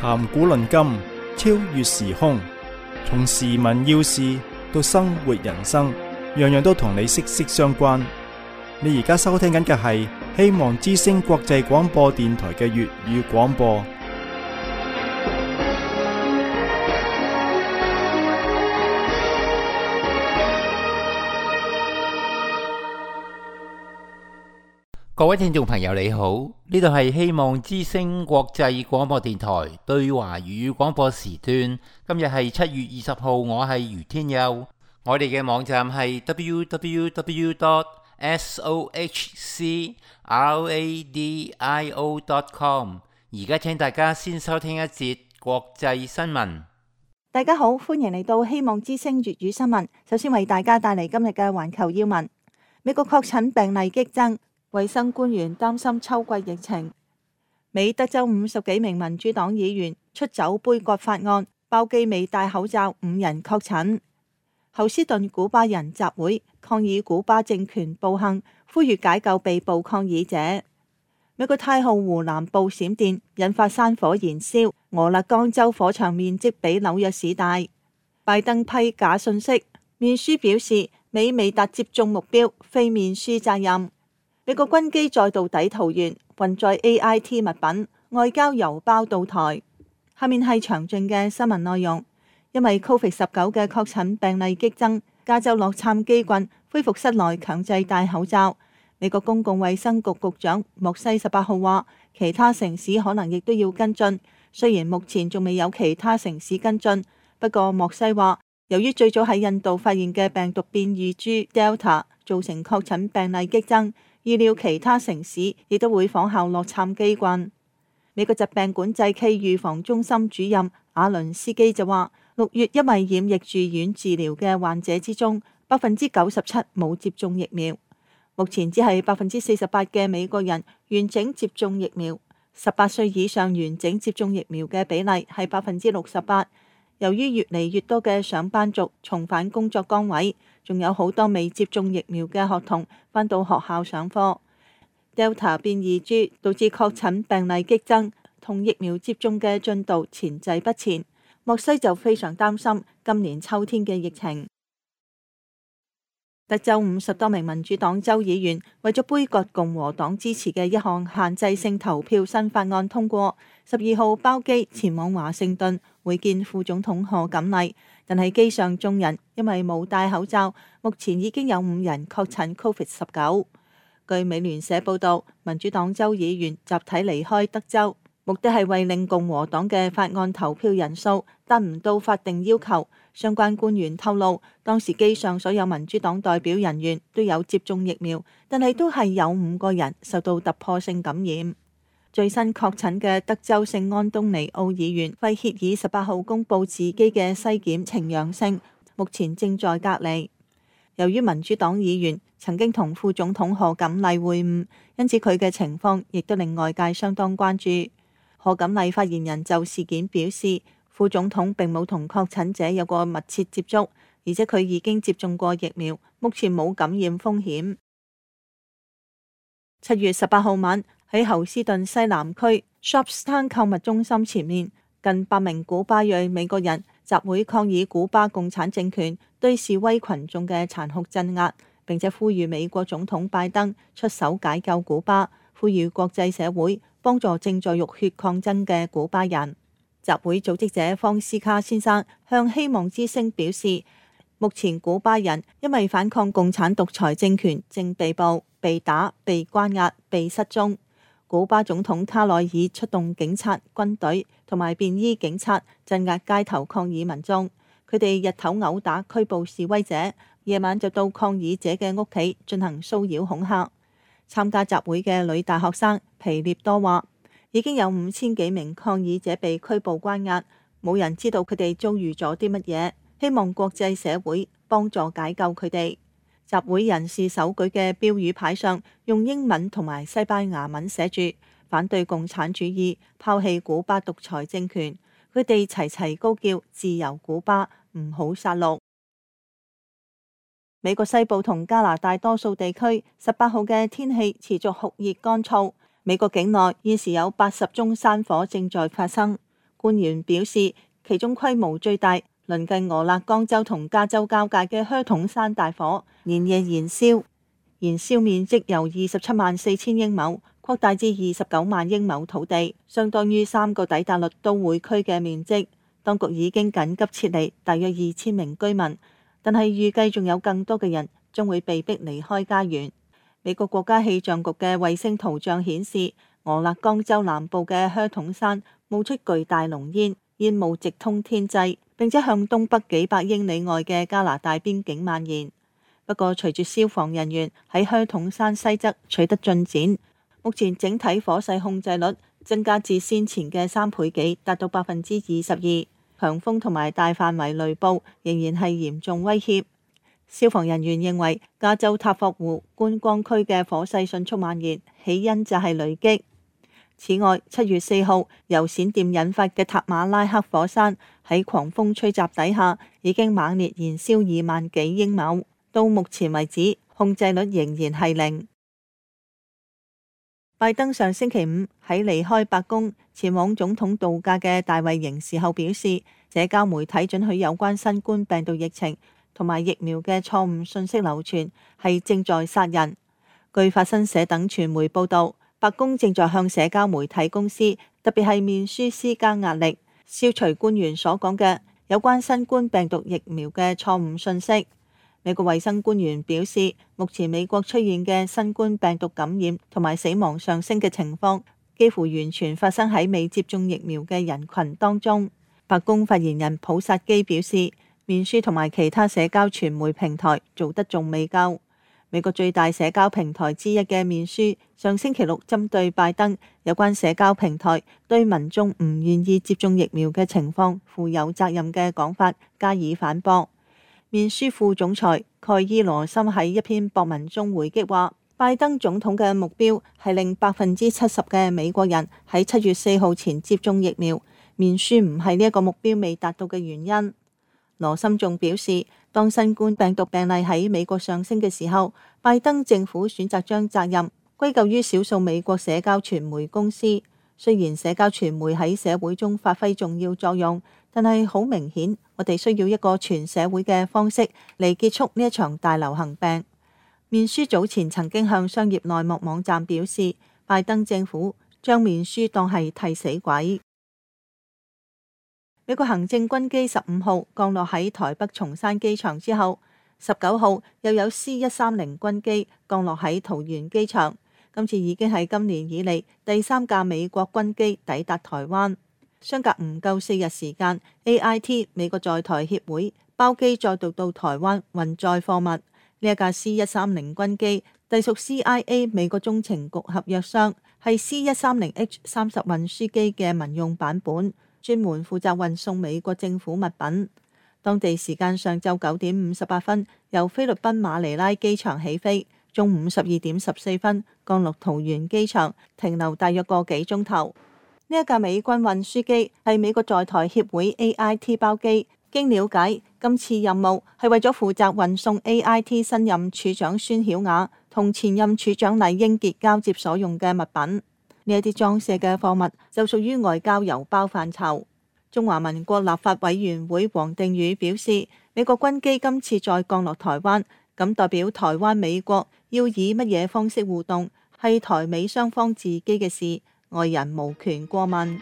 談古論今，超越時空，從時聞要事到生活人生，樣樣都同你息息相關。你而家收聽緊嘅係希望之聲國際廣播電台嘅粵語廣播。 各位聽眾朋友你好，呢度係希望之聲國際廣播電台對華粵語廣播時段。今日係7月20號，我係余天佑。我哋嘅網站係 www.sohcradio.com。而家請大家先收聽一節國際新聞。 大家好，歡迎嚟到希望之聲粵語新聞。首先為大家帶嚟今日嘅環球要聞。美國確診病例激增，衛生官員擔心秋季疫情。美德州50幾名民主黨議員出酒杯葛法案，包機未戴口罩5人確診。休斯頓古巴人集會抗議古巴政權暴行，呼籲解救被捕抗議者。美國太浩湖南部閃電引發山火燃燒，俄勒岡州火場面積比紐約市大。拜登批假信息，面書表示美未達接種目標，非面書責任。美國軍機再度抵桃園，運載 AIT 物品，外交郵包到台。下面係詳盡嘅新聞內容。因為 COVID-19 嘅確診病例激增，加州洛杉磯郡恢復室內強制戴口罩。美國公共衛生局局長莫西18號話，其他城市可能亦都要跟進。雖然目前仲未有其他城市跟進，不過莫西話，由於最早喺印度發現嘅病毒變異株 Delta 造成確診病例激增，預料其他城市亦都會仿效洛杉磯郡。美國疾病管制暨預防中心主任阿倫斯基就話，6月因為染疫住院治療嘅患者之中，97%冇接種疫苗。目前只係48%嘅美國人完整接種疫苗，18歲以上完整接種疫苗嘅比例係68%。由於越嚟越多嘅上班族重返工作崗位，仲有好多未接種疫苗嘅學童返到學校上課。Delta 變異株導致確診病例激增，同疫苗接種嘅進度前滯不前。莫西就非常擔心今年秋天嘅疫情。德州50多名民主黨州議員為咗杯葛共和黨支持嘅一項限制性投票新法案通過，12號包機前往華盛頓會見副總統賀錦麗，但係機上眾人因為冇戴口罩，目前已經有5人確診 COVID-19。據美聯社報道，民主黨州議員集體離開德州，目的係為令共和黨嘅法案投票人數達唔到法定要求。相關官員透露，當時機上所有民主黨代表人員都有接種疫苗，但係都係有5個人受到突破性感染。最新確診嘅德州聖安東尼奧議員費歇爾18號公佈自己嘅篩檢呈陽性，目前正在隔離。由於民主黨議員曾經同副總統賀錦麗會晤，因此佢嘅情況亦都令外界相當關注。賀錦麗發言人就事件表示，副總統並冇同確診者有過密切接觸，而且佢已經接種過疫苗，目前冇感染風險。7月18號晚喺休斯頓西南區 Shopstown 購物中心前面，近100名古巴裔美國人集會抗議古巴共產政權對示威群眾嘅殘酷鎮壓，並且呼籲美國總統拜登出手解救古巴，呼籲國際社會幫助正在浴血抗爭嘅古巴人。集會組織者方斯卡先生向希望之聲表示，目前古巴人因為反抗共產獨裁政權正被捕、被打、被關押、被失蹤。古巴總統卡內爾出動警察、軍隊同埋便衣警察鎮壓街頭抗議民眾，佢哋日頭毆打拘捕示威者，夜晚就到抗議者嘅屋企進行騷擾恐嚇。參加集會嘅女大學生皮列多話，已經有5000幾名抗議者被拘捕關押，冇人知道佢哋遭遇咗啲乜嘢，希望國際社會幫助解救佢哋。集會人士手舉嘅標語牌上用英文同埋西班牙文寫住反對共產主義，拋棄古巴獨裁政權。佢哋齊齊高叫自由古巴，唔好殺戮。美國西部同加拿大多數地區18號嘅天氣持續酷熱乾燥。美國境內現時有80宗山火正在發生。 官員表示，其中規模最大、鄰近俄勒岡州同加州交界嘅靴筒山大火，連夜燃燒，燃燒面積由274000英畝擴大至29萬英畝土地，相當於3個底特律都會區嘅面積。當局已經緊急撤離大約2000名居民，但係預計仲有更多嘅人將會被迫離開家園。美國國家氣象局嘅衛星圖像顯示，俄勒岡州南部嘅靴筒山冒出巨大濃煙，煙霧直通天際，並且向東北幾百英里外嘅加拿大邊境蔓延。不過，隨住消防人員喺靴筒山西側取得進展，目前整體火勢控制率增加至先前嘅3倍幾，達到22%。強風同埋大範圍雷暴仍然係嚴重威脅。消防人員認為，加州塔霍湖觀光區嘅火勢迅速蔓延，起因就係雷擊。此外，7月4號由閃電引發嘅塔馬拉克火山喺狂風吹襲底下，已經猛烈燃燒2萬幾英畝。到目前為止，控制率仍然係0。拜登上星期5喺離開白宮前往總統度假嘅大衛營時候表示，社交媒體准許有關新冠病毒疫情同埋疫苗嘅錯誤信息流傳，係正在殺人。據法新社等傳媒報道，白宮正在向社交媒體公司，特別係面書施加壓力，消除官員所講嘅有關新冠病毒疫苗嘅錯誤信息。美國衛生官員表示，目前美國出現嘅新冠病毒感染同埋死亡上升嘅情況，幾乎完全發生喺未接種疫苗嘅人群當中。白宮發言人普薩基表示，面書同埋其他社交傳媒平台做得仲未夠。美國最大社交平台之一嘅面書，上星期六針對拜登有關社交平台對民眾唔願意接種疫苗嘅情況負有責任嘅講法加以反駁。面書副總裁蓋伊羅森喺一篇博文中回擊話，拜登總統嘅目標係令70%嘅美國人喺7月4號前接種疫苗，面書唔係呢一個目標未達到嘅原因。羅森仲表示，當新冠病毒病例喺美國上升嘅時候，拜登政府選擇將責任歸咎於少數美國社交傳媒公司。雖然社交傳媒喺社會中發揮重要作用，但係好明顯，我哋需要一個全社會嘅方式嚟結束呢一場大流行病。面書早前曾經向商業內幕網站表示，拜登政府將面書當係替死鬼。美國行政軍機15號降落喺台北松山機場之後，19號又有 C-130軍機降落喺桃園機場。今次已經係今年以嚟第3架美國軍機抵達台灣。相隔唔夠4日時間 ，AIT 美國在台協會包機再度到台灣運載貨物。呢一架 C-130軍機隸屬 CIA 美國中情局合約商，係 C-130H30 運輸機嘅民用版本，專門負責運送美國政府物品。當地時間上晝9點58分，由菲律賓馬尼拉機場起飛，中午12點14分降落桃園機場，停留大約個幾鐘頭。呢一架美軍運輸機係美國在台協會 AIT 包機。經了解，今次任務係為咗負責運送 AIT 新任處長孫曉雅同前任處長酈英傑交接所用嘅物品。呢一啲裝卸嘅貨物就屬於外交郵包範疇。中華民國立法委員會黃定宇表示，美國軍機今次再降落台灣，咁代表台灣美國要以乜嘢方式互動，係台美雙方自己嘅事，外人無權過問。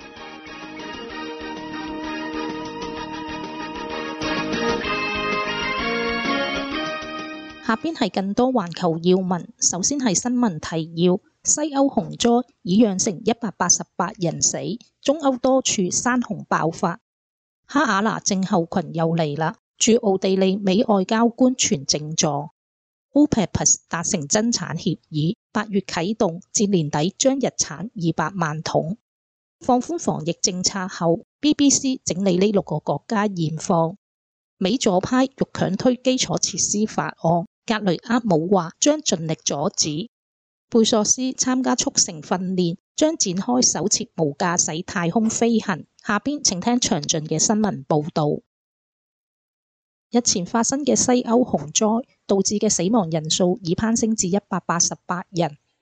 下邊係更多環球要聞，首先係新聞提要：西歐洪災已釀成188人死，中歐多處山洪爆發。哈瓦那症候群又嚟啦，駐奧地利美外交官全靜坐。OPEC+ 達成增產協議，8月啟動，至年底將日產200萬桶。放寬防疫政策後 ，BBC 整理呢6個國家現況。美左派欲強推基礎設施法案。格雷厄姆話將盡力阻止。貝索斯參加速成訓練，將展開首次無駕駛太空飛行。下邊請聽詳盡嘅新聞報導。日前發生嘅西歐洪災導致嘅死亡人數已攀升至188人，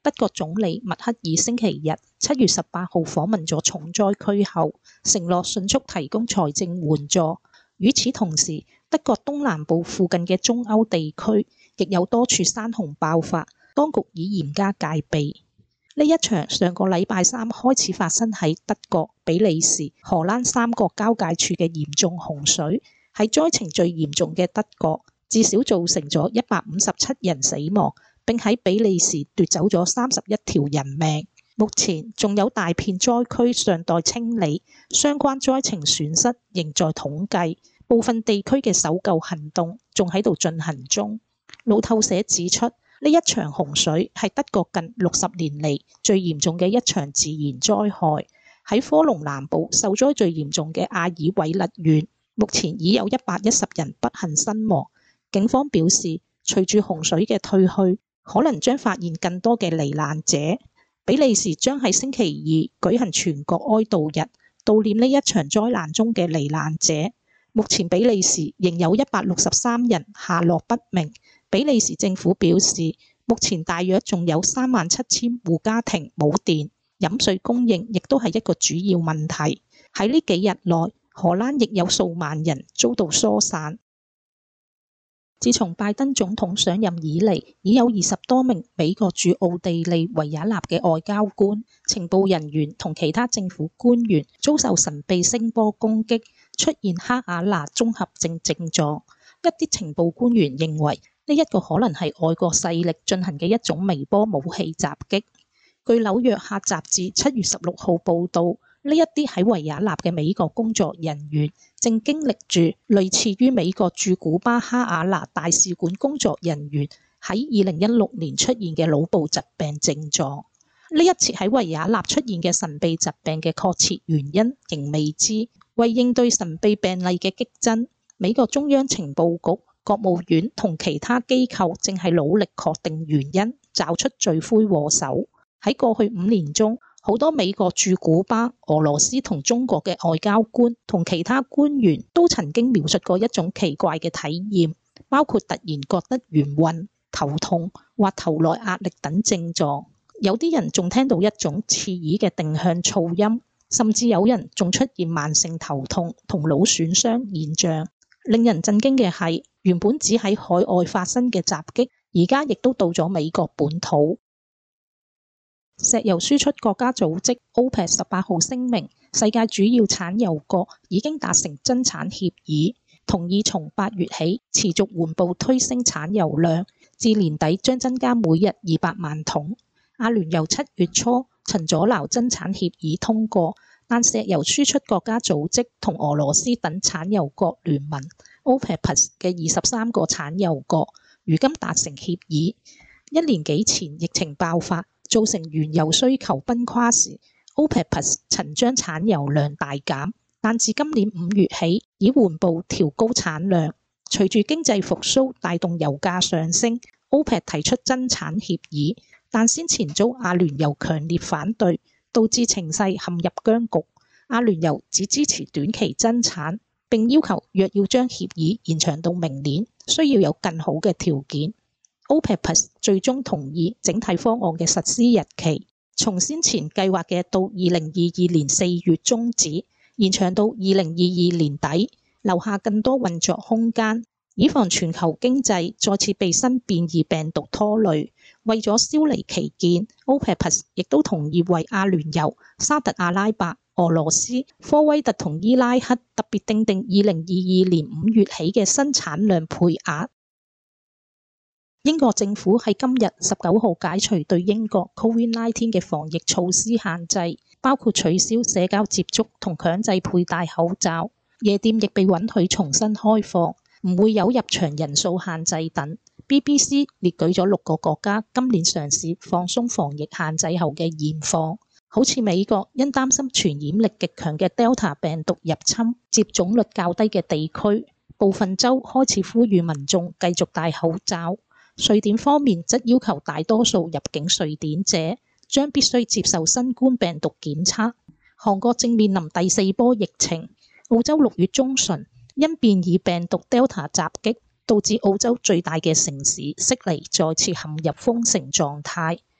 德國總理默克爾星期日7月18號訪問咗重災區後，承諾迅速提供財政援助。與此同時，德國東南部附近嘅中歐地區亦有多處山洪爆發，當局已嚴加戒備。呢一場上個禮拜三開始發生喺德國、比利時、荷蘭3國交界處嘅嚴重洪水，喺災情最嚴重嘅德國，至少造成咗157人死亡，並喺比利時奪走咗31條人命。目前仲有大片災區尚待清理，相關災情損失仍在統計，部分地區嘅搜救行動仲喺度進行中。路透社指出，呢一場洪水係德國近60年嚟最嚴重嘅一場自然災害。喺科隆南部受災最嚴重嘅阿爾韋勒縣，目前已有110人不幸身亡。警方表示，隨住洪水嘅退去，可能將發現更多嘅罹難者。比利時將喺星期二舉行全國哀悼日，悼念呢一場災難中嘅罹難者。目前比利時仍有163人下落不明。比利時政府表示，目前大約仲有37000戶家庭冇電，飲水供應亦都係一個主要問題。喺呢幾日內，荷蘭亦有數萬人遭到疏散。自從拜登總統上任以嚟，已有20多名美國駐奧地利維也納嘅外交官、情報人員同其他政府官員遭受神秘聲波攻擊，出現哈瓦那綜合症症狀。一啲情報官員認為呢一個可能係外國勢力進行嘅一種微波武器襲擊。據紐約客雜誌7月16號報導，呢一啲喺維也納嘅美國工作人員正經歷住類似於美國駐古巴哈瓦那大使館工作人員喺2016年出現嘅腦部疾病症狀。呢一次喺維也納出現嘅神秘疾病嘅確切原因仍未知。為應對神秘病例嘅激增，美國中央情報局、國務院同其他機構正係努力確定原因，找出罪魁禍首。喺過去5年中，好多美國駐古巴、俄羅斯同中國嘅外交官同其他官員都曾經描述過一種奇怪嘅體驗，包括突然覺得眩暈、頭痛或頭內壓力等症狀。有啲人仲聽到一種刺耳嘅定向噪音，甚至有人仲出現慢性頭痛同腦損傷現象。令人震驚嘅係，原本只喺海外發生嘅襲擊，而家亦都到咗美國本土。石油輸出國家組織 OPEC 18號聲明，世界主要產油國已經達成增產協議，同意從8月起持續緩步推升產油量，至年底將增加每日200萬桶。阿聯酋7月初曾阻撓增產協議通過，但石油輸出國家組織同俄羅斯等產油國聯盟 OPEC+ 嘅23個產油國，如今達成協議。1年幾前疫情爆發，造成原油需求崩垮時， OPEC+ 曾將產油量大減，但自今年5月起已緩步調高產量。隨住經濟復甦帶動油價上升， OPEC 提出增產協議，但先前遭阿聯酋強烈反對，導致情勢陷入僵局。阿聯酋只支持短期增產，並要求若要將協議延長到明年，需要有更好嘅條件。OPEC+ 最終同意整體方案嘅實施日期，從先前計劃嘅到2022年4月終止，延長到2022年底，留下更多運作空間，以防全球經濟再次被新變異病毒拖累。為咗消弭歧見， OPEC+ 亦都同意為阿聯酋、沙特阿拉伯、俄羅斯、科威特同伊拉克特別訂定2022年5月起嘅新產量配額。英國政府喺今日19號解除對英國 COVID-19 嘅防疫措施限制，包括取消社交接觸同強制佩戴口罩。夜店亦被允許重新開放，唔會有入場人數限制等。BBC 列舉咗6個國家今年嘗試放鬆防疫限制後嘅現況，好似美國因擔心傳染力極強嘅 Delta 病毒入侵，接種率較低嘅地區，部分州開始呼籲民眾繼續戴口罩。瑞典方面則要求大多數入境瑞典者將必須接受新冠病毒檢測。韓國正面臨第4波疫情。澳洲6月中旬因變異病毒 Delta 襲擊，導致澳洲最大嘅城市悉尼再次陷入封城狀態。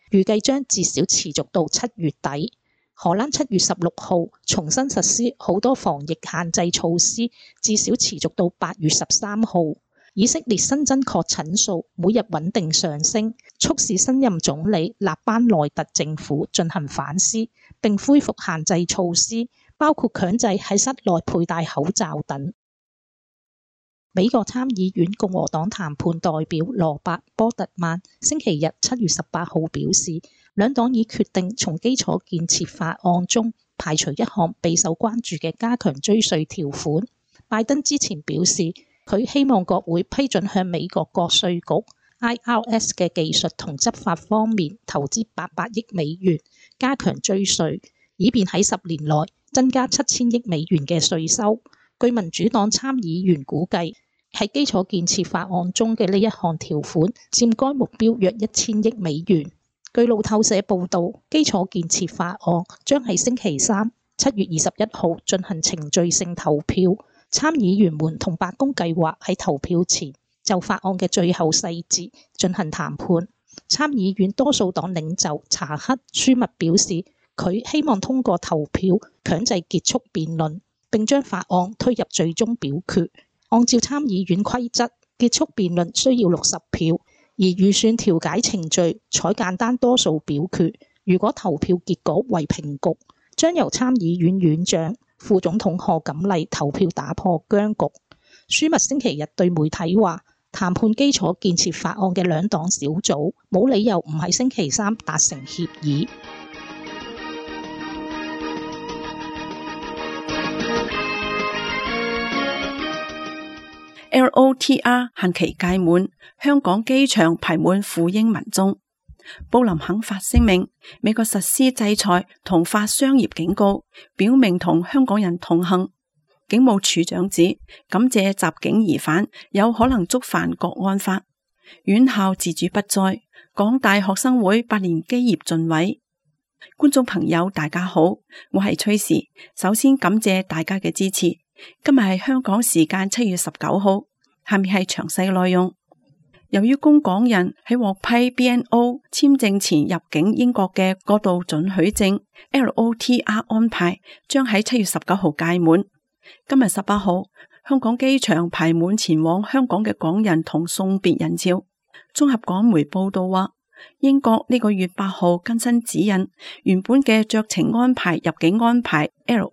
預計將至少持續到7月底。荷蘭7月16號重新實施好多防疫限制措施，至少持續到8月13號。以色列新增確診數每日穩定上升，促使新任總理納班內特政府進行反思，並恢復限制措施，包括強制喺室內佩戴口罩等。美國參議院共和黨談判代表羅伯·波特曼星期日7月18號表示，兩黨已決定從基礎建設法案中排除一項備受關注嘅加強追稅條款。拜登之前表示，佢希望國會批准向美國國稅局 IRS 嘅技術同執法方面投資800億美元，加強追稅，以便喺10年內增加7000億美元嘅稅收。據民主黨參議員估計，喺基礎建設法案中嘅呢一項條款佔該目標約1000億美元。據路透社報導，基礎建設法案將喺星期三7月21號進行程序性投票。參議員們同白宮計劃喺投票前就法案嘅最後細節進行談判。參議院多數黨領袖查克·舒密表示，佢希望通過投票強制結束辯論，並將法案推入最終表決。按照參議院規則，結束辯論需要60票，而預算調解程序採簡單多數表決。如果投票結果為平局，將由參議院院長副總統賀錦麗投票打破僵局。舒密星期日對媒體話，談判基礎建設法案嘅兩黨小組冇理由唔喺星期三達成協議。 LOTR 限期屆滿，香港機場排滿赴英民眾。布林肯發聲明，美國實施制裁同發商業警告，表明同香港人同行。警務處長指，感謝襲警疑犯有可能觸犯國安法。院校自主不再，港大學生會8年基業盡毀。觀眾朋友大家好，我係崔時，首先感謝大家嘅支持。今日係香港時間7月19號，下面係詳細內容。由於供港人喺獲批 BNO 簽證前入境英國嘅過渡准許證 LOTR 安排將喺7月19號屆滿。今日18號，香港機場排滿前往香港嘅港人同送別人潮。綜合港媒報道話，英國呢個月8號更新指引，原本嘅酌情安排入境安排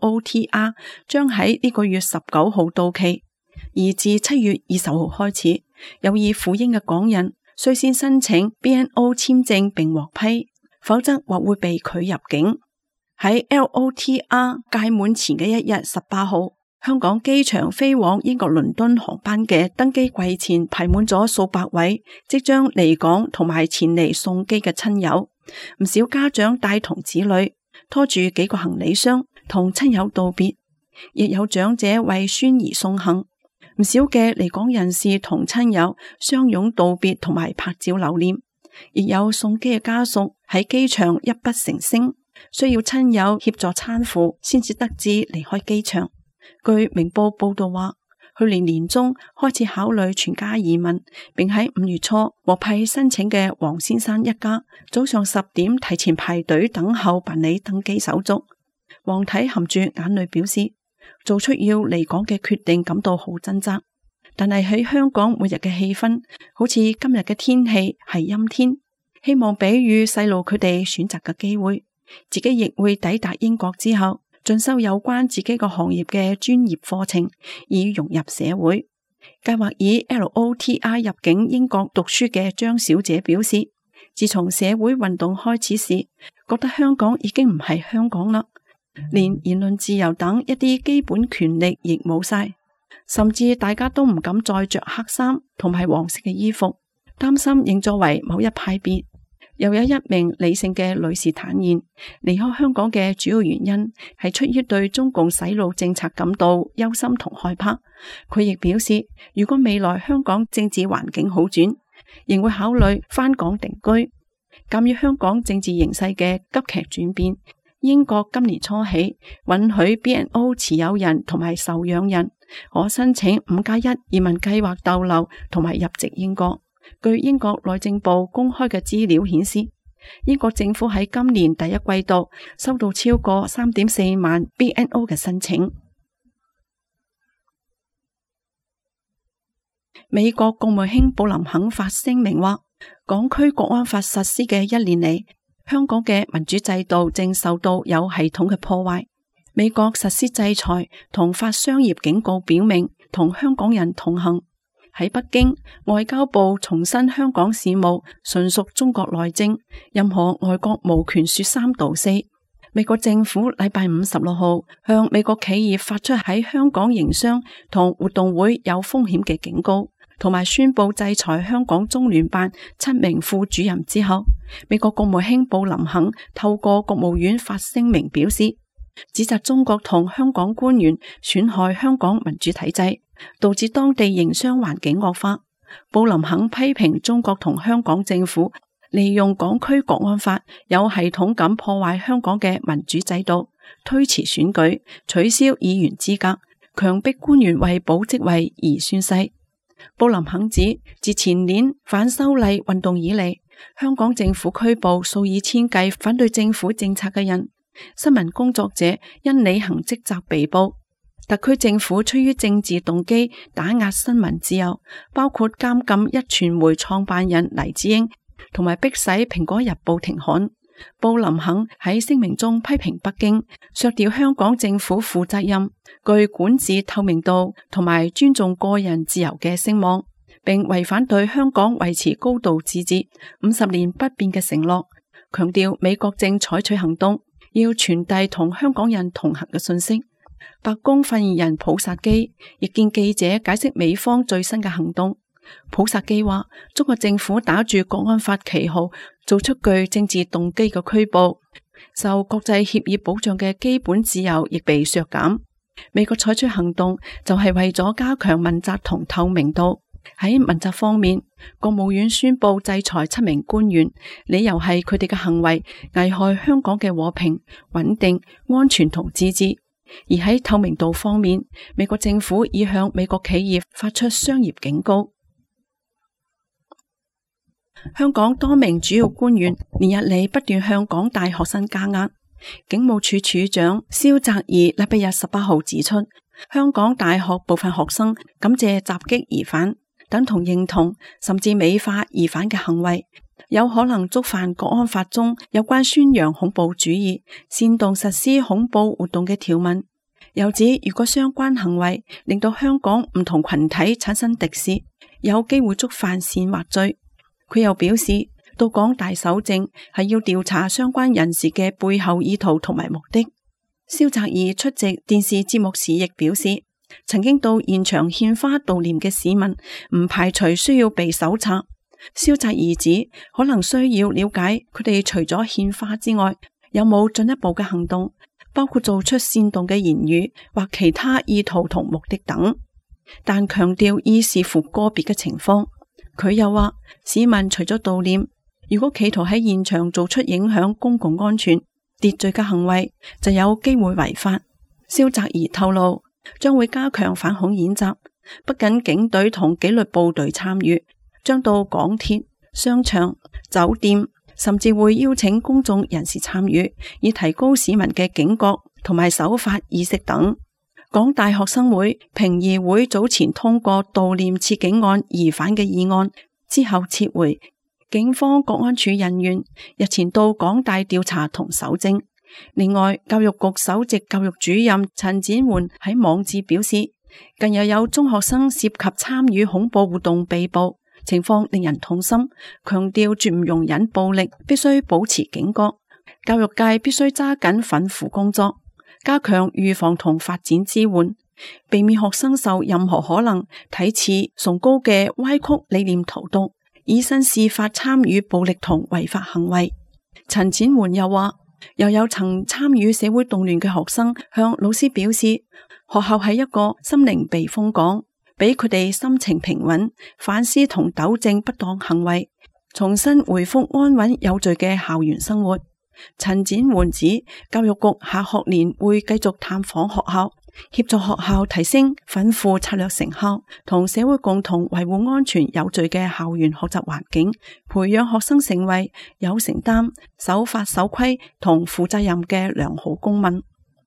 LOTR 將喺呢個月19號到期，而自7月20號開始，有意赴英嘅港人須先申請 BNO 簽證並獲批，否則或會被拒入境。喺 LOTR 屆滿前嘅一日18號，香港機場飛往英國倫敦航班嘅登機櫃前排滿咗數百位即將離港同埋前嚟送機嘅親友，唔少家長帶同子女拖住幾個行李箱同親友道別，亦有長者為孫兒送行。唔少嘅離港人士同親友相擁道別同埋拍照留念，亦有送機嘅家屬喺機場泣不成聲，需要親友協助攙扶先至得知離開機場。據明報報道話，去年年中開始考慮全家移民，並喺5月初獲批申請嘅黃先生一家，早上10點提前排隊等候辦理登機手續。黃太含住眼淚表示，做出要離港嘅決定感到好掙扎，但係喺香港每日嘅氣氛，好似今日嘅天氣係陰天，希望俾予細路佢哋選擇嘅機會，自己亦會抵達英國之後進修有關自己個行業嘅專業課程，以融入社會。計劃以 LOTR 入境英國讀書嘅張小姐表示，自從社會運動開始時，覺得香港已經唔係香港啦，連言論自由等一啲基本權利亦冇晒，甚至大家都唔敢再着黑衫同埋黃色嘅衣服，擔心認作為某一派別。又有一名理性嘅女士坦言，離開香港嘅主要原因係出於對中共洗腦政策感到憂心同害怕。佢亦表示，如果未來香港政治環境好轉，仍會考慮返港定居。鑒於香港政治形勢嘅急劇轉變，英國今年初起允許 BNO 持有人同埋受養人可申請5+1移民計劃逗留同埋入籍英國。據英國內政部公開嘅資料顯示， 英國政府喺今年第一季度收到超過3.4萬 BNO 嘅申請。美國國務卿布林肯發聲明話，港區國安法實施嘅1年嚟，香港嘅民主制度正受到有系統嘅破壞。美國實施制裁同發商業警告，表明同香港人同行。喺北京，外交部重申香港事務純屬中國內政，任何外國無權說三道四。美國政府禮拜5 16號向美國企業發出喺香港營商同活動會有風險嘅警告，同埋宣布制裁香港中聯辦7名副主任之後，美國國務卿布林肯透過國務院發聲明表示，指責中國同香港官員損害香港民主體制，導致當地營商環境惡化。布林肯批評中國同香港政府利用港區國安法有系統咁破壞香港嘅民主制度，推遲選舉，取消議員資格，強迫官員為保職位而宣誓。布林肯指，自前年反修例運動以嚟，香港政府拘捕數以千計反對政府政策嘅人，新聞工作者因履行職責被捕。特區政府出於政治動機打壓新聞自由，包括監禁壹傳媒創辦人黎智英，同埋迫使蘋果日報停刊。布林肯喺聲明中批評北京削掉香港政府負責任、具管治透明度同埋尊重個人自由嘅聲望，並違反對香港維持高度自治、50年不變嘅承諾，強調美國正採取行動，要傳遞同香港人同行嘅信息。白宮發言人普薩基亦見記者解釋美方最新嘅行動。普薩基話，中國政府打住國安法旗號做出具政治動機嘅拘捕，受國際協議保障嘅基本自由亦被削減。美國採取行動就係為咗加強問責同透明度。喺問責方面，國務院宣布制裁7名官員，理由係佢哋嘅行為危害香港嘅和平、穩定、安全同自治。而喺透明度方面，美國政府已向美國企業發出商業警告。香港多名主要官員連日嚟不斷向港大學生加壓。警務處處長蕭澤頤禮拜日18號指出，香港大學部分學生感謝襲擊疑犯，等同認同甚至美化疑犯嘅行為，有可能觸犯國安法中有關宣揚恐怖主義、煽動實施恐怖活動嘅條文。又指，如果相關行為令到香港唔同群體產生敵視，有機會觸犯煽惑罪。佢又表示，到港大搜證係要調查相關人士嘅背後意圖同埋目的。蕭澤頤出席電視節目時亦表示，曾經到現場獻花悼念嘅市民唔排除需要被搜查。蕭澤頤指，可能需要了解佢哋除咗獻花之外，有冇進一步嘅行動，包括做出煽動嘅言語或其他意圖同目的等，但強調以視乎個別嘅情況。佢又話，市民除咗悼念，如果企圖喺現場做出影響公共安全秩序嘅行為，就有機會違法。蕭澤頤透露，將會加強反恐演習，不僅警隊同紀律部隊參與，將到港鐵、商場、酒店，甚至會邀請公眾人士參與，以提高市民嘅警覺同埋守法意識等。港大學生會評議會早前通過悼念刺警案疑犯嘅議案，之後撤回。警方國安處人員日前到港大調查同搜證。另外，教育局首席教育主任陳展垣喺網誌表示，近日有中學生涉及參與恐怖活動被捕，情況令人痛心，強調絕唔容忍暴力，必須保持警覺。教育界必須揸緊反腐工作，加強預防同發展支援，避免學生受任何可能睇似崇高嘅歪曲理念荼毒，以身試法參與暴力同違法行為。陳展垣又話，又有曾參與社會動亂嘅學生向老師表示，學校係一個心靈避風港，俾佢哋心情平穩，反思同糾正不當行為，重新回復安穩有序嘅校園生活。陳展垣指，教育局下學年會繼續探訪學校， 協助學校提升奮輔策略成效，同社會共同維護安全有序嘅校園學習環境，培養學生成為有承擔、守法守規同負責任嘅良好公民。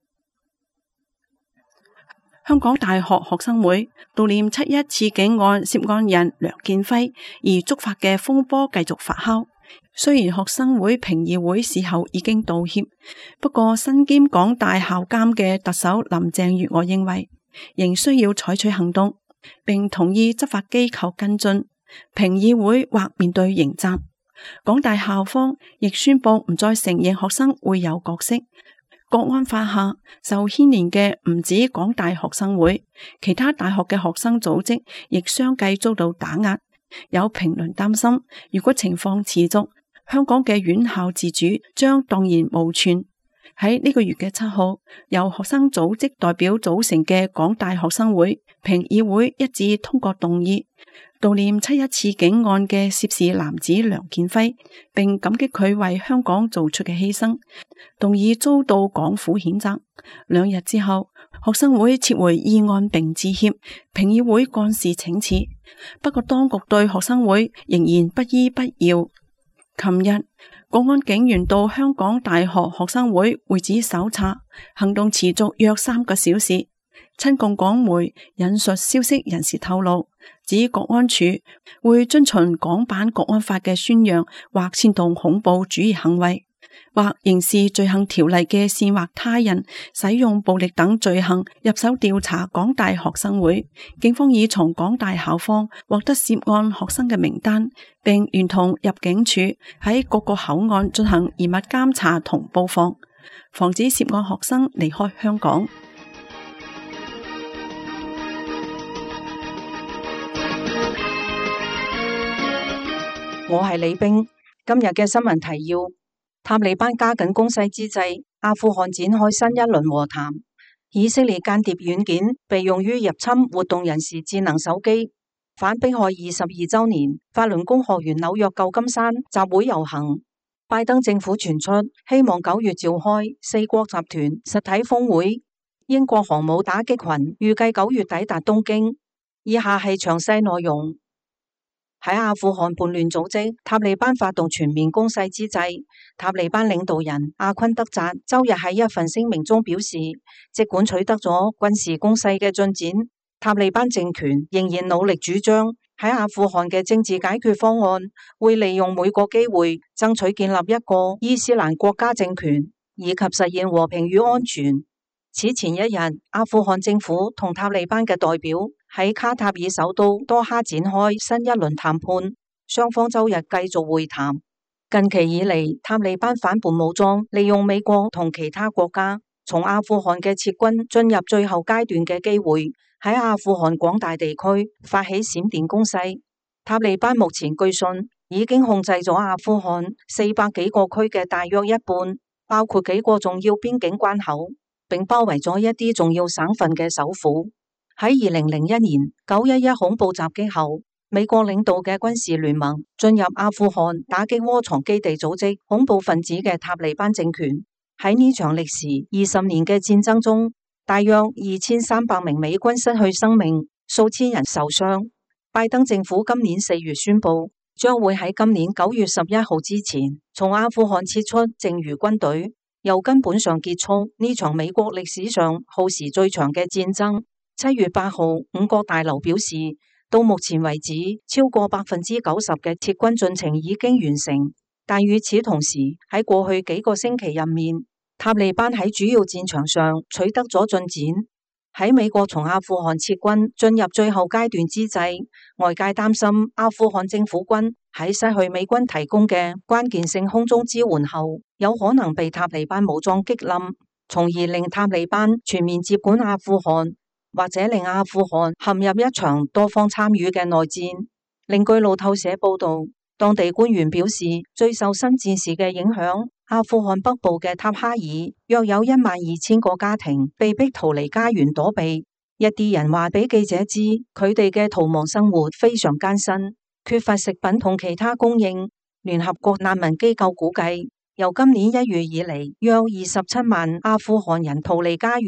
香港大學學生會悼念7·1刺警案涉案人梁建輝而觸發嘅風波繼續發酵。雖然學生會評議會事後已經道歉，不過身兼港大校監嘅特首林鄭月娥認為仍需要採取行動，並同意執法機構跟進，評議會或面對刑責。港大校方亦宣布唔再承認學生會有角色。國安法下受牽連嘅唔止港大學生會，其他大學嘅學生組織亦相繼遭到打壓。有評論擔心，如果情況持續，香港嘅院校自主將蕩然無存。喺呢個月嘅7號，由學生組織代表組成嘅港大學生會評議會一致通過動議，悼念7·1刺警案嘅涉事男子梁建輝，並感激佢為香港做出嘅犧牲。動議遭到港府譴責。2日之後，學生會撤回議案並致歉，評議會幹事請辭。不過當局對學生會仍然不依不饒。琴日，國安警員到香港大學學生會會址搜查，行動持續約3個小時。親共港媒引述消息人士透露，指國安處會遵循港版國安法嘅宣揚或煽動恐怖主義行為，或刑事罪行條例嘅煽惑他人使用暴力等罪行入手調查港大學生會。警方已從港大校方獲得涉案學生嘅名單，並聯同入境處喺各個口岸進行嚴密監察同布防，防止涉案學生離開香港。 我係李冰，今日嘅新聞提要：塔利班加緊攻勢之際，阿富汗展開新一輪和談。以色列間諜軟件被用於入侵活動人士智能手機。反迫害22週年，法輪功學員紐約舊金山集會遊行。拜登政府傳出希望9月召開4國集團實體峰會。英國航母打擊群預計9月抵達東京。以下係詳細內容。喺阿富汗叛亂組織塔利班發動全面攻勢之際，塔利班領導人阿昆德扎周日喺一份聲明中表示，儘管取得咗軍事攻勢嘅進展，塔利班政權仍然努力主張喺阿富汗嘅政治解決方案會利用每個機會爭取建立一個伊斯蘭國家政權，以及實現和平與安全。此前一日，阿富汗政府同塔利班嘅代表喺卡塔爾首都多哈展開新一輪談判，雙方周日繼續會談。近期以嚟，塔利班反叛武裝利用美國同其他國家從阿富汗嘅撤軍進入最後階段嘅機會，喺阿富汗廣大地區發起閃電攻勢。塔利班目前據信已經控制咗阿富汗400幾個區嘅大約一半，包括幾個重要邊境關口，並包圍咗一啲重要省份嘅首府。喺2001年911恐怖襲擊後，美國領導嘅軍事聯盟進入阿富汗打擊窩藏基地組織恐怖分子嘅塔利班政權。喺呢場歷時20年嘅戰爭中，大約2300名美軍失去生命，數千人受傷。拜登政府今年4月宣布，將會喺今年9月11號之前從阿富汗撤出剩餘軍隊，由根本上結束呢場美國歷史上耗時最長嘅戰爭。7月8號，五角大樓表示，到目前為止，超過90%嘅撤軍進程已經完成。但與此同時，喺過去幾個星期入面，塔利班喺主要戰場上取得咗進展。喺美國從阿富汗撤軍進入最後階段之際，外界擔心阿富汗政府軍喺失去美軍提供嘅關鍵性空中支援後，有可能被塔利班武裝擊冧，從而令塔利班全面接管阿富汗，或者令阿富汗陷入一場多方參與嘅內戰。另據路透社報道，當地官員表示，最受新戰事嘅影響，阿富汗北部嘅塔哈爾約有12000個家庭被迫逃離家園躲避。一啲人話俾記者知，佢哋嘅逃亡生活非常艱辛，缺乏食品同其他供應。聯合國難民機構估計，由今年1月以嚟，約27萬阿富汗人逃離家園。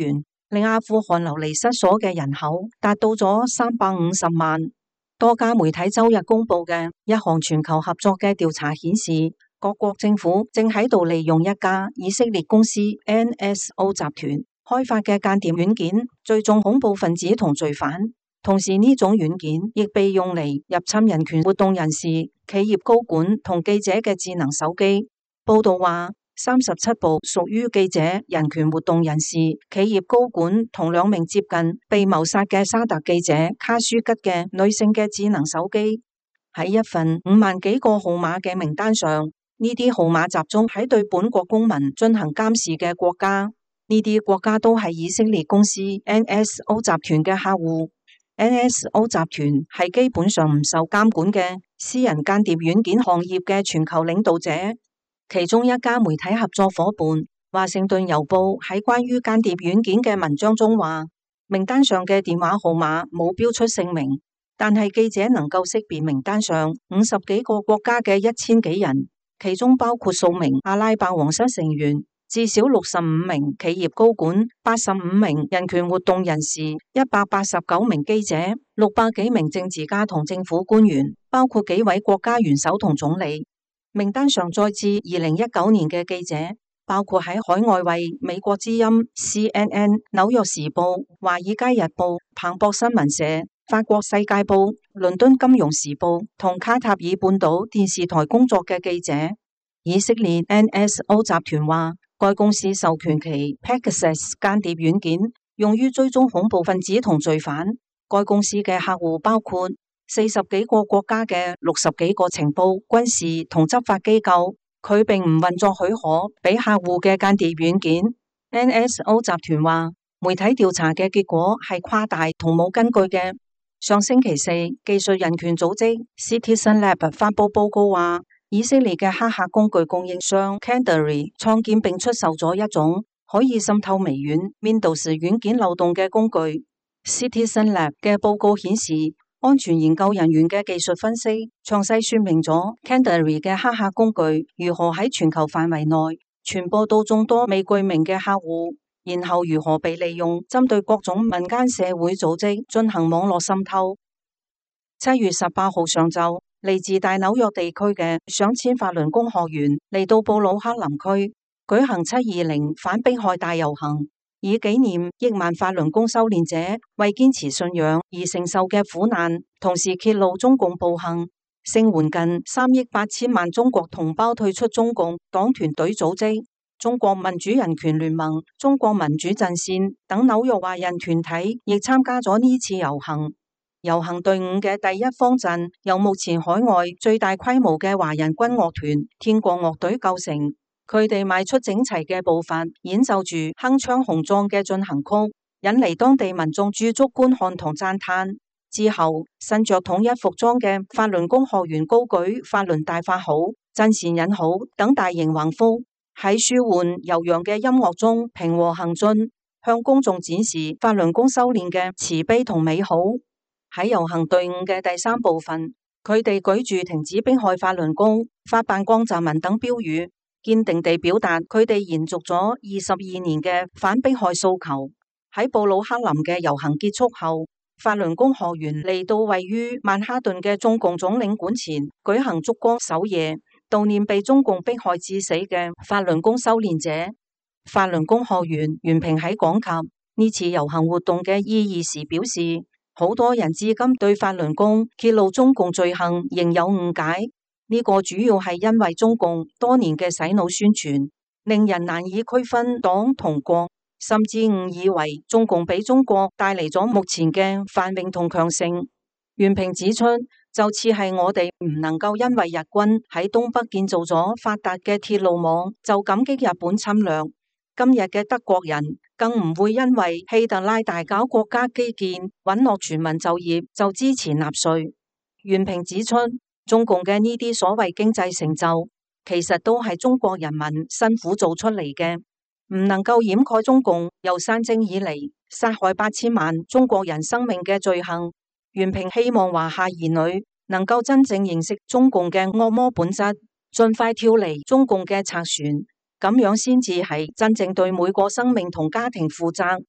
令阿富汗流離失所嘅人口達到咗350萬。多家媒體周日公布嘅一項全球合作嘅調查顯示，各國政府正喺度利用一家以色列公司 NSO 集團開發嘅間諜軟件追蹤恐怖分子同罪犯，同時呢種軟件亦被用嚟入侵人權活動人士、企業高管同記者嘅智能手機。報道話，37部屬於記者、人權活動人士、企業高管同2名接近被謀殺嘅沙特記者卡舒吉嘅女性嘅智能手機，喺一份5萬幾個號碼嘅名單上。呢啲號碼集中喺對本國公民進行監視嘅國家，呢啲國家都係以色列公司 NSO 集團嘅客戶。NSO 集團係基本上唔受監管嘅私人間諜軟件行業嘅全球領導者。其中一家媒體合作夥伴華盛頓郵報喺關於間諜軟件嘅文章中話，名單上嘅電話號碼冇標出姓名，但係記者能夠識別名單上50幾個國家嘅1000幾人。其中包括數名阿拉伯皇室成員，至少65名企業高管、85名人權活動人士、189名記者、600幾名政治家同政府官員，包括幾位國家元首同總理。名單上載至2019年嘅記者，包括喺海外為美國之音、CNN、紐約時報、華爾街日報、彭博新聞社、法國世界報、倫敦金融時報同卡塔爾半島電視台工作嘅記者。以色列 NSO 集團話，該公司授權其 Pegasus 間諜軟件用於追蹤恐怖分子同罪犯。該公司嘅客戶包括40幾個國家嘅60幾個情報、軍事同執法機構。佢並唔運作許可俾客戶嘅間諜軟件。NSO 集團話，媒體調查嘅結果係誇大同冇根據嘅。上星期四，技術人權組織 Citizen Lab 發佈報告話，以色列嘅黑客工具供應商 Canary 創建並出售咗一種可以滲透微軟 Windows 軟件漏洞嘅工具。Citizen Lab 嘅報告顯示，安全研究人員嘅技術分析詳細說明咗 Canary 嘅黑客工具如何喺全球範圍內傳播到眾多未具名嘅客戶。然後如何被利用針對各種民間社會組織進行網絡滲透。7月18號上晝，嚟自大紐約地區嘅上千法輪功學員嚟到布魯克林區舉行720反迫害大遊行，以紀念億萬法輪功修煉者為堅持信仰而承受嘅苦難，同時揭露中共暴行，聲援近3億8千萬中國同胞退出中共黨團隊組織、中國民主人權聯盟、中國民主陣線等紐約華人團體亦參加咗呢次遊行。遊行隊伍嘅第一方陣由目前海外最大規模嘅華人軍樂團天國樂隊構成，佢哋邁出整齊嘅步伐，演奏住鏗鏘雄壯嘅進行曲，引嚟當地民眾駐足觀看同讚嘆。之後，身着統一服裝嘅法輪功學員高舉法輪大法好、真善忍好等大型橫幅，喺舒緩悠揚嘅音樂中平和行進，向公眾展示法輪功修煉嘅慈悲同美好。喺遊行隊伍嘅第3部分，佢哋舉住停止迫害法輪功、法辦光澤文等標語，堅定地表達佢哋延續咗22年嘅反迫害訴求。喺布魯克林嘅遊行結束後，法輪功學員嚟到位於曼哈頓嘅中共總領館前舉行燭光守夜，悼念被中共迫害致死嘅法輪功修煉者。法輪功學員袁平喺講及呢次遊行活動嘅意義時表示，好多人至今對法輪功揭露中共罪行仍有誤解，呢個主要係因為中共多年嘅洗腦宣傳，令人難以區分黨同國，甚至誤以為中共俾中國帶嚟咗目前嘅繁榮同強盛。袁平指出，就似係我哋唔能夠因為日軍喺東北建造咗發達嘅鐵路網就感激日本侵略，今日嘅德國人更唔會因為希特拉大搞國家基建允諾全民就業就支持納粹。袁平指出，中共嘅呢啲所謂經濟成就，其實都係中國人民辛苦做出嚟嘅，唔能夠掩蓋中共由山政以嚟殺害8000萬中國人生命嘅罪行。袁平希望華夏兒女能夠真正認識中共嘅惡魔本質，盡快跳離中共嘅賊船，咁樣先至係真正對每個生命同家庭負責。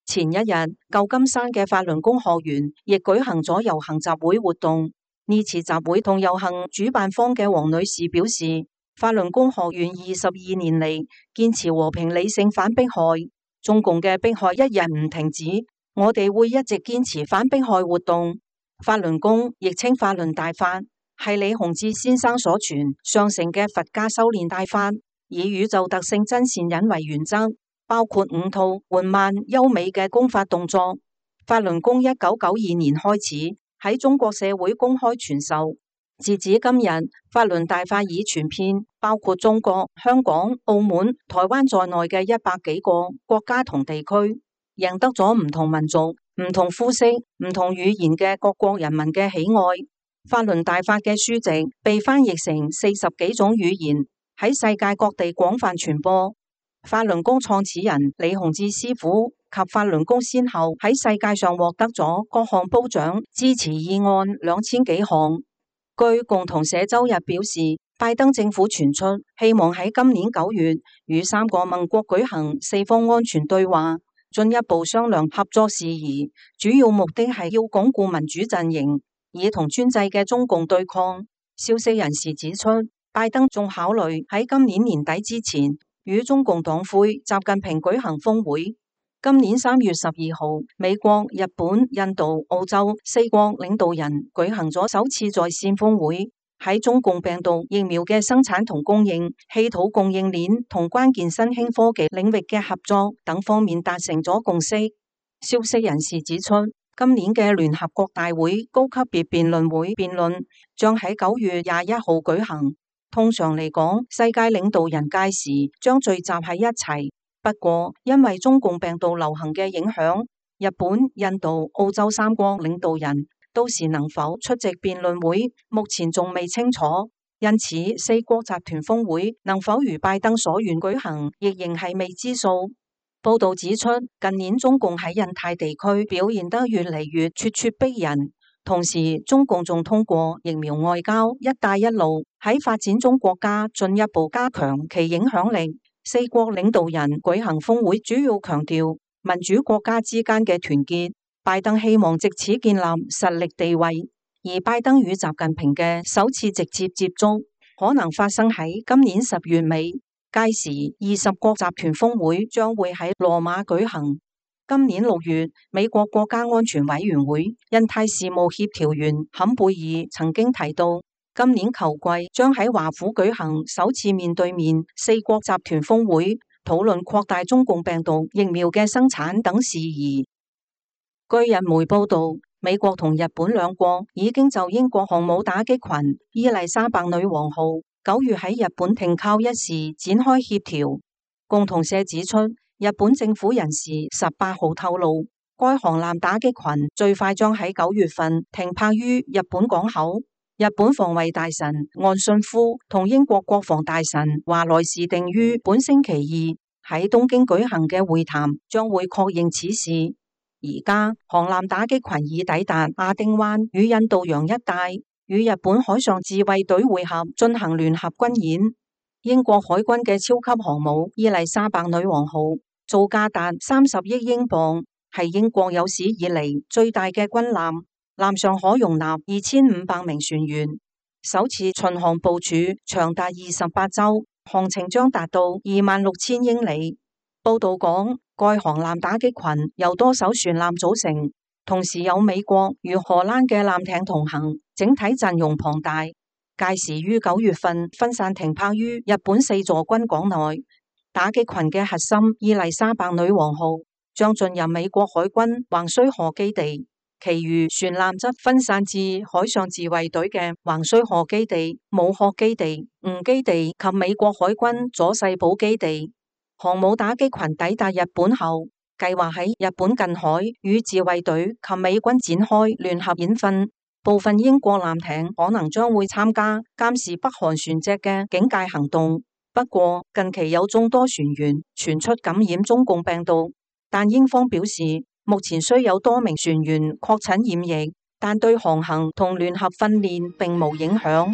前一日，舊金山嘅法輪功學員亦舉行咗遊行集會活動。呢次集會同遊行主辦方嘅黃女士表示，法輪功學員22年嚟堅持和平理性反迫害，中共嘅迫害一日唔停止，我哋會一直堅持反迫害活動。法輪功亦稱法輪大法，係李洪志先生所傳上乘嘅佛家修煉大法，以宇宙特性真善忍為原則，包括5套緩慢優美嘅功法動作。法輪功1992年開始喺中國社會公開傳授，截止今日，法輪大法已傳遍包括中國、香港、澳門、台灣在內嘅100幾個國家同地區，贏得咗唔同民族、唔同膚色、唔同語言嘅各國人民嘅喜愛。法輪大法嘅書籍被翻譯成40幾種語言，喺世界各地廣泛傳播。法輪功創始人李洪志師傅及法輪功先後喺世界上獲得咗各項褒獎支持議案2000幾項。據共同社周日表示，拜登政府傳出希望喺今年9月與3個盟國舉行4方安全對話，進一步商量合作事宜，主要目的係要鞏固民主陣營，以同專制嘅中共對抗。消息人士指出，拜登仲考慮喺今年年底之前與中共黨魁習近平舉行峰會。今年3月12號，美國、日本、印度、澳洲4國領導人舉行咗首次在線峰會，喺中共病毒疫苗嘅生產同供應、稀土供應鏈同關鍵新興科技領域嘅合作等方面達成咗共識。消息人士指出，今年嘅聯合國大會高級別辯論會辯論將喺9月21號舉行。通常嚟講，世界領導人屆時將聚集喺一齊。不過，因為中共病毒流行嘅影響，日本、印度、澳洲3國領導人到時能否出席辯論會，目前仲未清楚。因此，4國集團峰會能否如拜登所願舉行，亦仍係未知數。報道指出，近年中共喺印太地區表現得越嚟越咄咄逼人，同時中共仲通過疫苗外交、一帶一路喺發展中國家進一步加強其影響力。4國領導人舉行峰會，主要強調民主國家之間嘅團結。拜登希望藉此建立實力地位，而拜登與習近平嘅首次直接接觸可能發生喺今年10月尾。屆時20國集團峰會將會喺羅馬舉行。今年6月，美國國家安全委員會印太事務協調員坎貝爾曾經提到，今年秋季將喺華府舉行首次面對面4國集團峰會，討論擴大中共病毒疫苗嘅生產等事宜。據日媒報道，美國同日本兩國已經就英國航母打擊群伊麗莎白女王號9月喺日本停靠一事展開協調。共同社指出，日本政府人士18號透露，該航艦打擊群最快將喺9月份停泊於日本港口。日本防衛大臣岸信夫同英國國防大臣華萊士定於本星期2喺東京舉行嘅會談將會確認此事。而家航艦打擊群已抵達亞丁灣與印度洋一帶，與日本海上自衛隊會合進行聯合軍演。英國海軍嘅超級航母伊麗莎白女王號造價達30億英鎊，係英國有史以嚟最大嘅軍艦。艦上可容納2500名船員，首次巡航部署長達28週，航程將達到26000英里。報道講，該航艦打擊群由多艘船艦組成，同時有美國與荷蘭嘅艦艇同行，整體陣容龐大。屆時於9月份分散停泊於日本4座軍港內。打擊群嘅核心伊麗莎白女王號將進入美國海軍橫須賀基地。其餘船艦則分散至海上自衛隊嘅橫須賀基地、武學基地、吳基地及美國海軍佐世保基地。航母打擊群抵達日本後，計劃喺日本近海與自衛隊及美軍展開聯合演訓。部分英國艦艇可能將會參加監視北韓船隻嘅警戒行動。不過，近期有眾多船員傳出感染中共病毒，但英方表示，目前雖有多名船員確診染疫，但對航行同聯合訓練並無影響。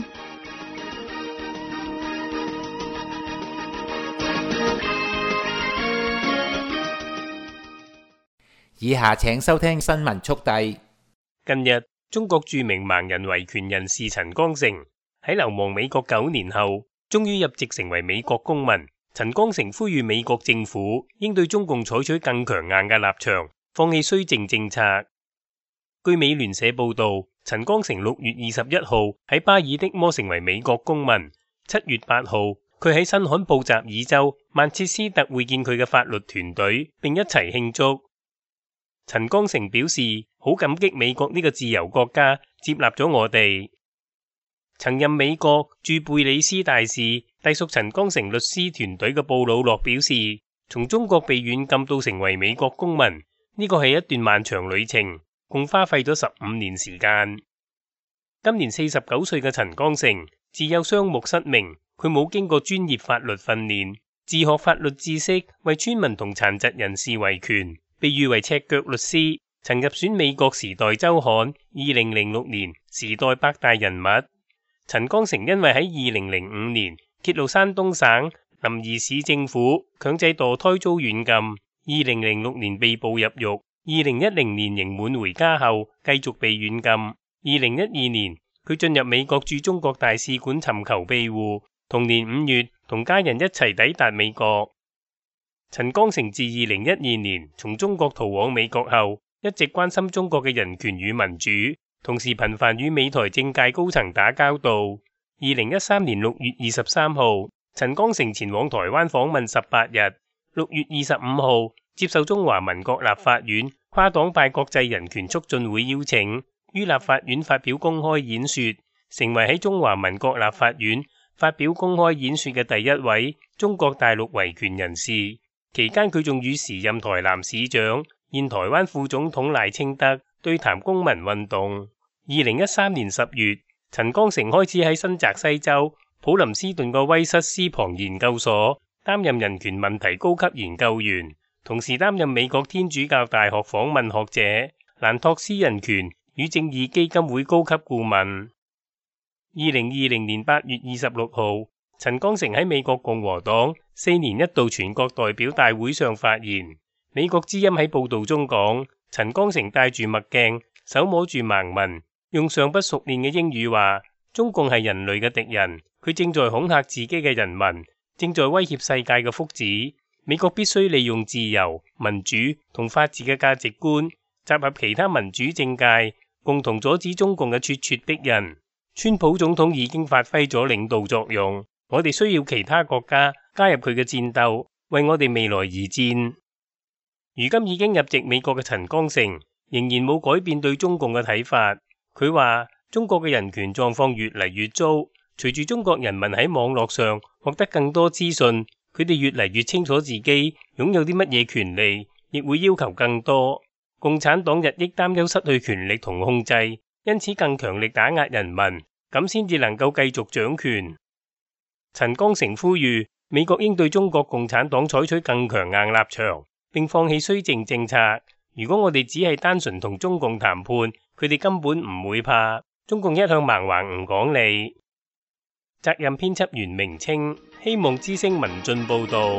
以下請收聽新聞速遞。 近日，中國著名盲人維權人士陳光誠喺流亡美國9年後，終於入籍成為美國公民。陳光誠呼籲美國政府應對中共採取更強硬嘅立場，放棄綏靖政策。據美聯社報道，陳光誠6月21號喺巴爾的摩成為美國公民。7月8號，佢喺新罕布什爾州曼徹斯特會見佢嘅法律團隊，並一齊慶祝。陳光誠表示好感激美國呢個自由國家接納咗我哋。曾任美國駐貝里斯大使、隸屬陳光誠律師團隊嘅布魯諾表示，從中國被軟禁到成為美國公民，呢個係一段漫長旅程，共花費咗15年時間。今年49歲嘅陳光誠自幼雙目失明，佢冇經過專業法律訓練，自學法律知識，為村民同殘疾人士維權。被譽為赤腳律師，曾入選美國時代週刊2006年時代百大人物。陳光誠因為喺2005年揭露山東省臨沂市政府強制墮胎遭軟禁，2006年被捕入獄，2010年刑滿回家後繼續被軟禁。2012年佢進入美國駐中國大使館尋求庇護，同年5月同家人一齊抵達美國。陳光誠自2012年從中國逃往美國後，一直關心中國嘅人權與民主，同時頻繁與美台政界高層打交道。2013年6月23號，陳光誠前往台灣訪問18日。6月25號，接受中華民國立法院跨黨派國際人權促進會邀請，於立法院發表公開演說，成為喺中華民國立法院發表公開演說嘅第一位中國大陸維權人士。期間佢仲與時任台南市長、現台灣副總統賴清德對談公民運動。2013年10月，陳光誠開始喺新澤西州普林斯頓個威瑟斯龐研究所擔任人權問題高級研究員，同時擔任美國天主教大學訪問學者、蘭托斯人權與正義基金會高級顧問。2020年8月26號，陳光誠喺美國共和黨4年一度全國代表大會上發言。美國之音喺報道中講，陳光誠戴住墨鏡，手摸住盲文，用尚不熟練嘅英語話：中共係人類嘅敵人，佢正在恐嚇自己嘅人民，正在威脅世界嘅福祉。美國必須利用自由、民主同法治嘅價值觀，集合其他民主政界，共同阻止中共嘅咄咄逼人。川普總統已經發揮咗領導作用，我哋需要其他國家加入佢嘅戰鬥，為我哋未來而戰。如今已經入籍美國嘅陳光誠仍然冇改變對中共嘅睇法。佢話中國嘅人權狀況越嚟越糟，隨住中國人民喺網絡上獲得更多資訊，佢哋越嚟越清楚自己擁有啲乜嘢權利，亦會要求更多。共產黨日益擔憂失去權力同控制，因此更強力打壓人民，咁先至能夠繼續掌權。陳光誠呼籲美國應對中國共產黨採取更強硬立場，並放棄綏靖政策。如果我哋只係單純同中共談判，佢哋根本唔會怕。中共一向蠻橫唔講理。責任編輯員明清，希望之聲文進報道。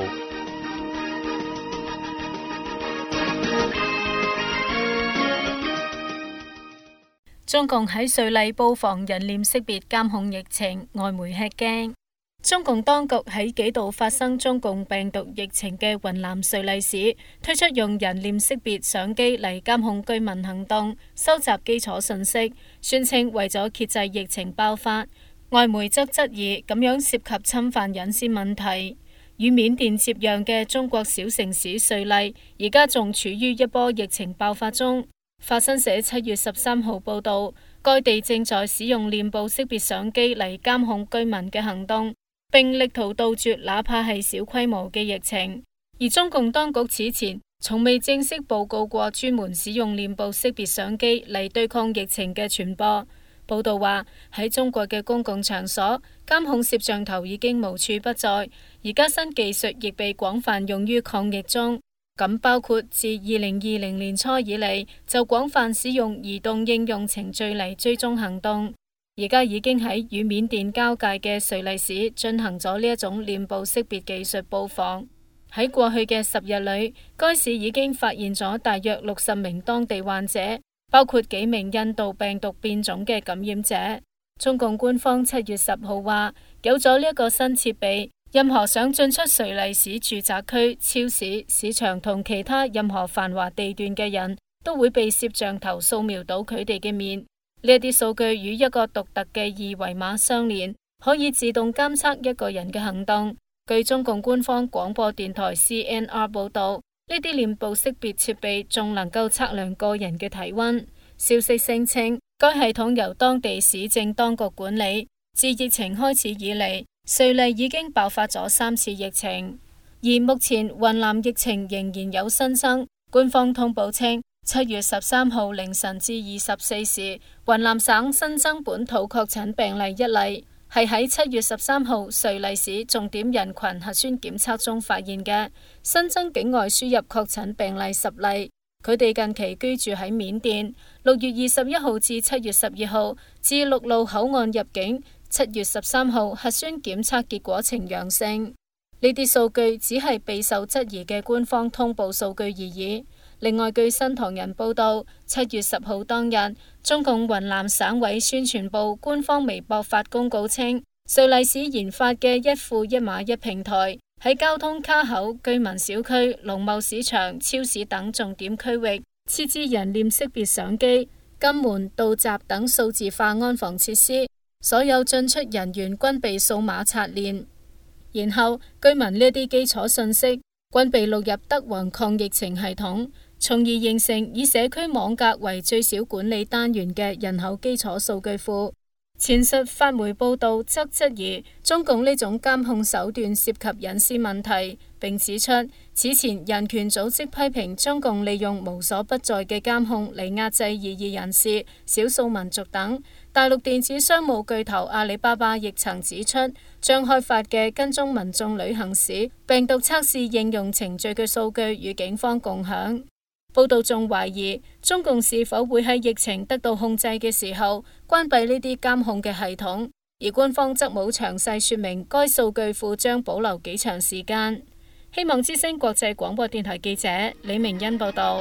中共喺瑞麗布防人臉識別監控疫情，外媒吃驚。中共當局喺幾度發生中共病毒疫情嘅雲南瑞麗市，推出用人臉識別相機嚟監控居民行動，收集基礎信息，宣稱為咗遏制疫情爆發。外媒則質疑咁樣涉及侵犯隱私問題。與緬甸接壤嘅中國小城市瑞麗，而家仲處於一波疫情爆發中。法新社7月13號報道，該地正在使用臉部識別相機嚟監控居民嘅行動，並力圖杜絕哪怕係小規模嘅疫情。而中共當局此前從未正式報告過專門使用臉部識別相機嚟對抗疫情嘅傳播。報道話喺中國嘅公共場所，監控攝像頭已經無處不在，而家新技術亦被廣泛用於抗疫中。咁包括自2020年初以嚟就廣泛使用移動應用程序嚟追蹤行動，而家已經喺與緬甸交界嘅瑞麗市進行咗呢一種臉部識別技術布防。 喺過去嘅10日裏，該市已經發現咗大約60名當地患者，包括幾名印度病毒變種嘅感染者。中共官方7月10號話，有咗呢一個新設備，任何想進出瑞麗市住宅區、超市、市場同其他任何繁華地段嘅人都會被攝像頭掃描到佢哋嘅面。呢一啲數據與一個獨特嘅二維碼相連，可以自動監測一個人嘅行動。據中共官方廣播電台 CNR 報道，呢啲臉部識別設備仲能夠測量個人嘅體溫。消息聲稱，該系統由當地市政當局管理。自疫情開始以嚟，瑞麗已經爆發咗3次疫情，而目前雲南疫情仍然有新增。官方通報稱，7月13號凌晨至24時，雲南省新增本土確診病例1例，係喺7月13號瑞麗市重點人群核酸檢測中發現嘅。新增境外輸入確診病例10例，佢哋近期居住喺緬甸。6月21號至7月12號自陸路口岸入境，7月13號核酸檢測結果呈陽性。呢啲數據只係備受質疑嘅官方通報數據而已。另外，據新唐人報道，7月10號當日，中共雲南省委宣傳部官方微博發公告稱，瑞麗市研發嘅一戶一碼一平台喺交通卡口、居民小區、農貿市場、超市等重點區域設置人臉識別相機、金門、道閘等數字化安防設施，所有進出人員均被數碼刷臉，然後居民呢啲基礎信息均被錄入德宏抗疫情系統，從而形成以社區網格為最小管理單元嘅人口基礎數據庫。前述法媒報道則質疑中共呢種監控手段涉及隱私問題，並指出此前人權組織批評中共利用無所不在嘅監控嚟壓制異議人士、少數民族等。大陸電子商務巨頭阿里巴巴亦曾指出，將開發嘅跟蹤民眾旅行史病毒測試應用程序嘅數據與警方共享。報道仲懷疑中共是否會喺疫情得到控制嘅時候關閉呢啲監控嘅系統，而官方則冇詳細說明該數據庫將保留幾長時間。希望之聲國際廣播電台記者李明欣報道。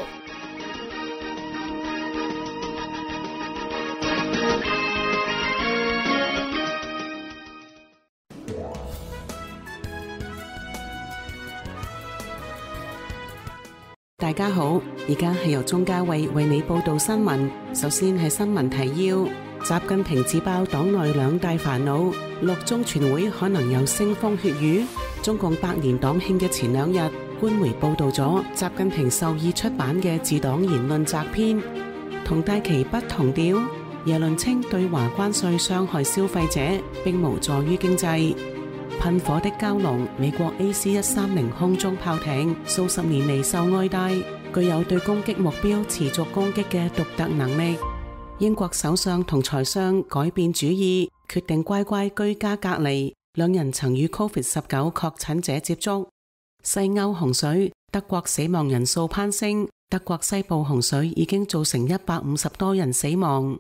大家好，而家係由鍾嘉慧為你報道新聞。首先係新聞提要：習近平自爆黨內兩大煩惱，6中全會可能有腥風血雨。中共百年黨慶嘅前2日，官媒報道咗習近平授意出版嘅治黨言論摘編，同大旗不同調。耶倫稱對華關稅傷害消費者，並無助於經濟。噴火的蛟龍，美國 AC-130空中炮艇數十年嚟受愛戴，具有對攻擊目標持續攻擊嘅獨特能力。英國首相同財相改變主意，決定乖乖居家隔離。兩人曾與 COVID-19 確診者接觸。西歐洪水，德國死亡人數攀升，德國西部洪水已經造成150多人死亡。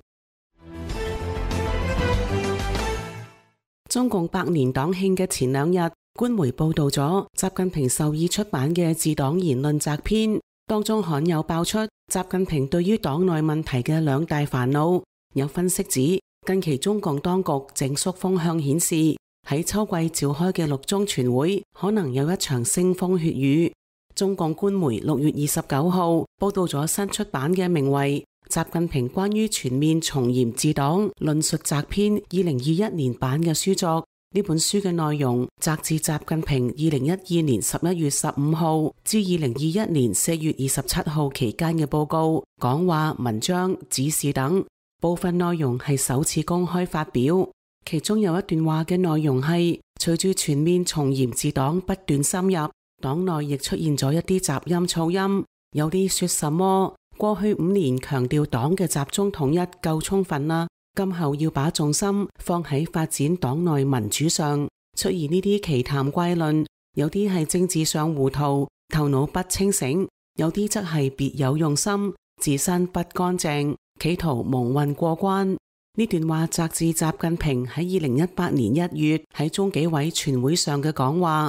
中共百年黨慶嘅前2日，官媒報道咗習近平授意出版嘅治黨言論摘編，當中罕有爆出習近平對於黨內問題嘅兩大煩惱。有分析指，近期中共當局整肅風向顯示，喺秋季召開嘅6中全會可能有一場腥風血雨。中共官媒6月29號報道咗新出版嘅名為習近平關於全面從嚴治黨論述摘編2021年版嘅書作。呢本書嘅內容摘自習近平2012年11月15號至2021年4月27號期間嘅報告、講話、文章、指示等，部分內容係首次公開發表。其中有一段話嘅內容係：隨住全面從嚴治黨不斷深入，黨內亦出現咗一啲雜音噪音，有啲說什麼過去5年強調黨嘅集中統一夠充分啦，今後要把重心放喺發展黨內民主上。出現呢啲奇談怪論，有啲係政治上糊塗，頭腦不清醒，有啲則係別有用心，自身不乾淨，企圖蒙混過關。呢段話摘自習近平喺2018年1月喺中紀委全會上嘅講話。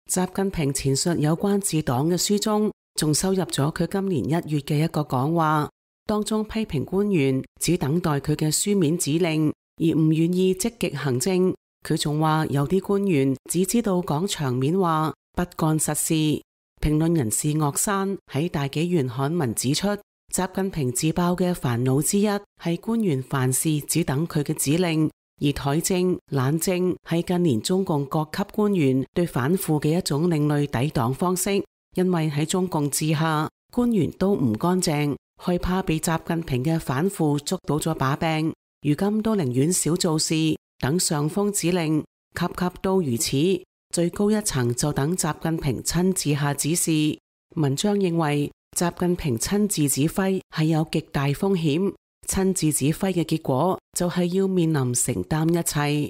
習近平前述有關治黨嘅書中，仲收入咗佢今年1月嘅一個講話，當中批評官員只等待佢嘅書面指令，而唔願意積極行政。佢仲話有啲官員只知道講場面話，不幹實事。評論人士岳山喺大紀元刊文指出，習近平自爆嘅煩惱之一係官員凡事只等佢嘅指令，而怠政、懶政係近年中共各級官員對反腐嘅一種另類抵擋方式。因為喺中共治下，官員都唔乾淨，害怕被習近平嘅反腐捉到咗把柄，如今都寧願少做事，等上峰指令，級級都如此，最高一層就等習近平親自下指示。文章認為，習近平親自指揮係有極大風險，親自指揮嘅結果就係要面臨承擔一切。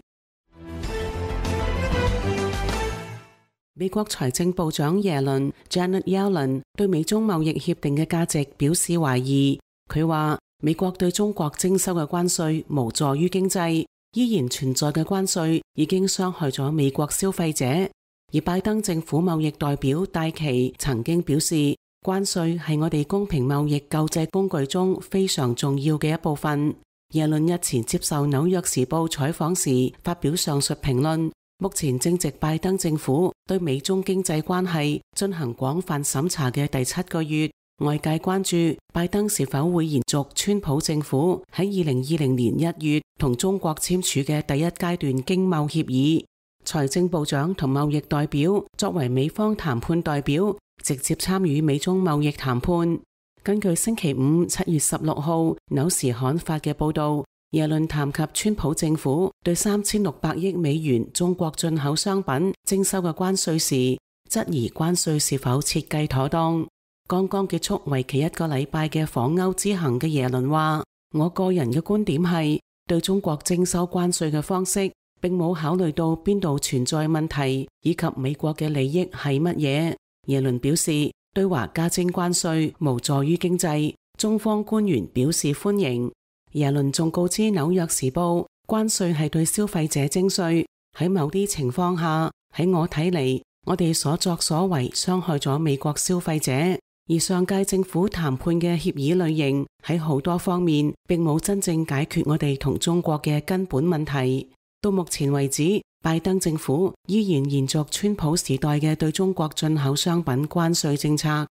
美國財政部長耶倫 Janet Yellen 對美中貿易協定嘅價值表示懷疑。佢話美國對中國徵收嘅關稅無助於經濟，依然存在嘅關稅已經傷害咗美國消費者。而拜登政府貿易代表戴琪曾經表示，關稅係我哋公平貿易救濟工具中非常重要嘅一部分。耶倫日前接受紐約時報採訪時發表上述評論。目前正值拜登政府對美中經濟關係進行廣泛審查嘅第7個月，外界關注拜登是否會延續川普政府喺2020年1月同中國簽署嘅第一階段經貿協議。財政部長同貿易代表作為美方談判代表，直接參與美中貿易談判。根據星期5 7月16號紐時刊發嘅報道，耶倫談及川普政府對3600億美元中國進口商品徵收嘅關稅時，質疑關稅是否設計妥當。剛剛結束為期1個禮拜嘅訪歐之行嘅耶倫話，我個人嘅觀點係，對中國徵收關稅嘅方式並冇考慮到邊度存在問題，以及美國嘅利益係乜嘢。耶倫表示，對華加徵關稅無助於經濟，中方官員表示歡迎。耶倫仲告知紐約時報，關稅係對消費者徵稅，喺某啲情況下，喺我睇嚟，我哋所作所為傷害咗美國消費者，而上屆政府談判嘅協議類型喺好多方面並冇真正解決我哋同中國嘅根本問題。到目前為止，拜登政府依然延續川普時代嘅對中國進口商品關稅政策。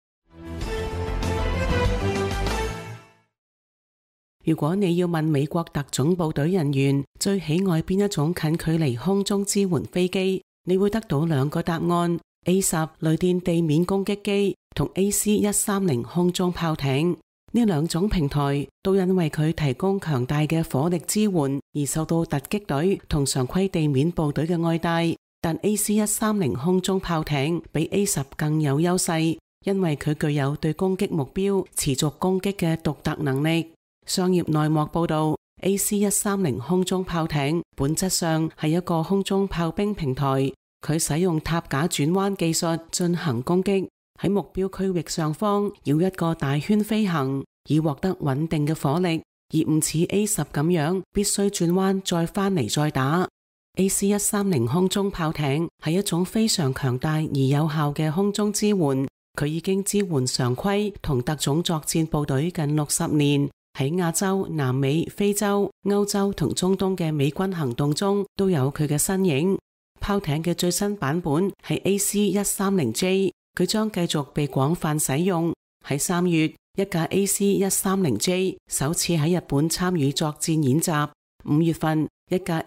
如果你要問美國特種部隊人員最喜愛邊一種近距離空中支援飛機，你會得到2個答案： A10 雷電地面攻擊機同 AC-130 空中炮艇。呢2種平台都因為佢提供強大嘅火力支援而受到突擊隊同常規地面部隊嘅愛戴，但 AC-130 空中炮艇比 A10 更有優勢，因為佢具有對攻擊目標持續攻擊嘅獨特能力。商業內幕報道， AC-130 空中炮艇本質上係一個空中炮兵平台，佢使用塔架轉彎技術進行攻擊，喺目標區域上方繞一個大圈飛行，以獲得穩定嘅火力，而唔似 A10 咁樣必須轉彎再翻嚟再打。AC-130 空中炮艇係一種非常強大而有效嘅空中支援，佢已經支援常規同特種作戰部隊近60年。喺亞洲、南美、非洲、歐洲同中東嘅美軍行動中都有佢嘅身影。炮艇嘅最新版本係 AC-130J， 佢將繼續被廣泛使用。喺3月，一架 AC-130J 首次喺日本參與作戰演習。5月份，一架